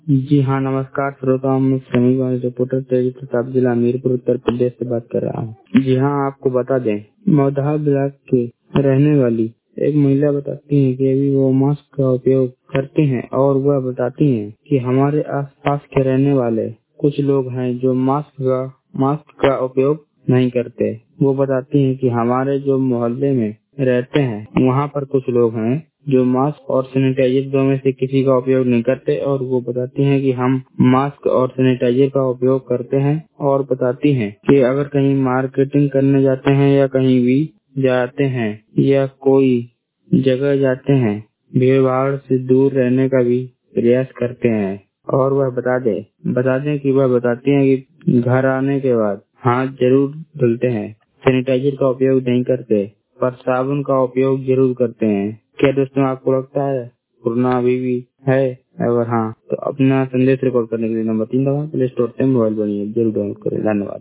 जी हाँ, नमस्कार श्रोताओं, मैं श्रमिक वाणी रिपोर्टर तेजी प्रताप, जिला हमीरपुर, उत्तर प्रदेश से बात कर रहा हूँ। जी हाँ, आपको बता दें, मौधा ब्लॉक के रहने वाली एक महिला बताती है कि अभी वो मास्क का उपयोग करती हैं और वह बताती हैं कि हमारे आसपास के रहने वाले कुछ लोग हैं जो मास्क का उपयोग नहीं करते। वो बताती हैं कि हमारे जो मोहल्ले में रहते हैं वहाँ पर कुछ लोग हैं जो मास्क और सैनिटाइजर दो में से किसी का उपयोग नहीं करते, और वो बताती हैं कि हम मास्क और सैनिटाइजर का उपयोग करते हैं। और बताती हैं कि अगर कहीं मार्केटिंग करने जाते हैं या कहीं भी जाते हैं या कोई जगह जाते हैं, भीड़ भाड़ से दूर रहने का भी प्रयास करते हैं। और वह बता दें कि वह बताती हैं कि घर आने के बाद हाथ जरूर धुलते हैं, सैनिटाइजर का उपयोग नहीं करते, पर साबुन का उपयोग जरूर करते हैं। क्या दोस्तों आपको लगता है कोरोना अभी भी है? अगर हाँ, तो अपना संदेश रिकॉर्ड करने के लिए नंबर 3 दबाएं। प्ले स्टोर से मोबाइल बनिए, जरूर डाउनलोड करें। धन्यवाद।